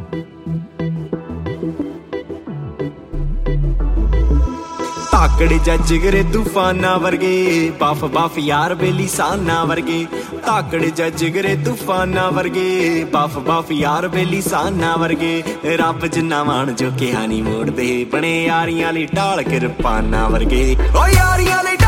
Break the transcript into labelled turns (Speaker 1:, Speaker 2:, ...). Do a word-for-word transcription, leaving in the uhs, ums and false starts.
Speaker 1: ਤਾਕੜੇ ਜਾਂ ਜਿਗਰੇ ਤੂਫਾਨਾਂ ਵਰਗੇ, ਬਫ ਬਫ ਯਾਰ ਬੇਲੀ ਸਾਨਾ ਵਰਗੇ। ਤਾਕੜੇ ਜਾਂ ਜਿਗਰੇ ਤੂਫਾਨਾਂ ਵਰਗੇ, ਬਫ ਬਫ ਯਾਰ ਬੇਲੀ ਸਾਨਾ ਵਰਗੇ। ਰੱਬ ਜਿੰਨਾ ਮਾਣ ਜੋ ਕਿਹਾ ਨੀ ਮੋੜਦੇ, ਬਣੇ ਯਾਰੀਆਂ ਲਈ ਢਾਲ ਕਿਰਪਾਨਾਂ ਵਰਗੇ। ਓ ਯਾਰੀਆਂ ਲਈ